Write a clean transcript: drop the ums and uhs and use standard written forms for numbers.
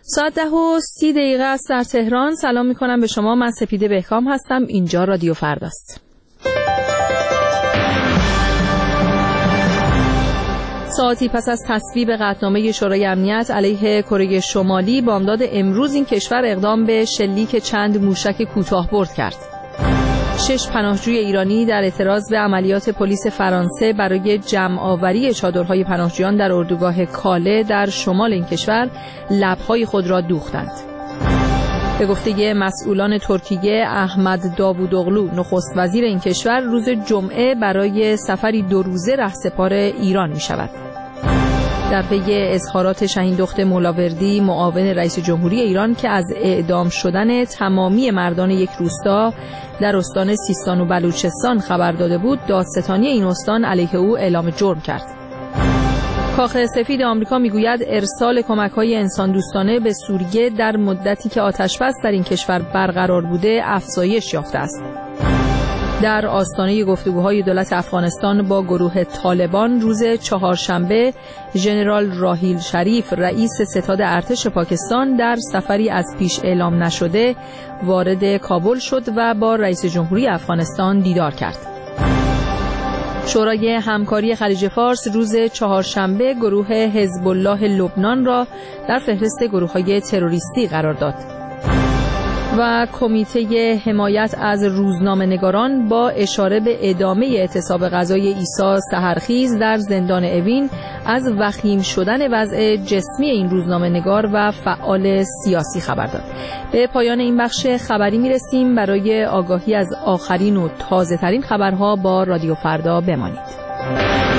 ساعت 10:30 است در تهران. سلام میکنم به شما. من سپیده بهکام هستم. اینجا رادیو فرداست. ساعتی پس از تصویب قطعنامه شورای امنیت علیه کره شمالی، بامداد امروز این کشور اقدام به شلیک چند موشک کوتاه‌برد کرد. 6 پناهجوی ایرانی در اعتراض به عملیات پلیس فرانسه برای جمع‌آوری چادرهای پناهجویان در اردوگاه کاله در شمال این کشور لب‌های خود را دوختند. به گفته مسئولان ترکیه، احمد داوودوغلو نخست وزیر این کشور روز جمعه برای سفری 2 روزه رهسپار ایران می‌شود. در پی اظهارات شاهین دخت مولاوردی، معاون رئیس جمهوری ایران، که از اعدام شدن تمامی مردان یک روستا در استان سیستان و بلوچستان خبر داده بود، دادستانی این استان علیه او اعلام جرم کرد. کاخ سفید آمریکا میگوید ارسال کمک‌های انسان دوستانه به سوریه در مدتی که آتش‌بس در این کشور برقرار بوده افزایش یافته است. در آستانه گفتگوهای دولت افغانستان با گروه طالبان روز چهارشنبه، ژنرال راحیل شریف، رئیس ستاد ارتش پاکستان، در سفری از پیش اعلام نشده وارد کابل شد و با رئیس جمهوری افغانستان دیدار کرد. شورای همکاری خلیج فارس روز چهارشنبه گروه حزب الله لبنان را در فهرست گروه‌های تروریستی قرار داد. و کمیته حمایت از روزنامه‌نگاران با اشاره به ادامه اعتصاب غذای عیسی سحرخیز در زندان اوین از وخیم شدن وضع جسمی این روزنامه‌نگار و فعال سیاسی خبر داد. به پایان این بخش خبری میرسیم. برای آگاهی از آخرین و تازه‌ترین خبرها با رادیو فردا بمانید.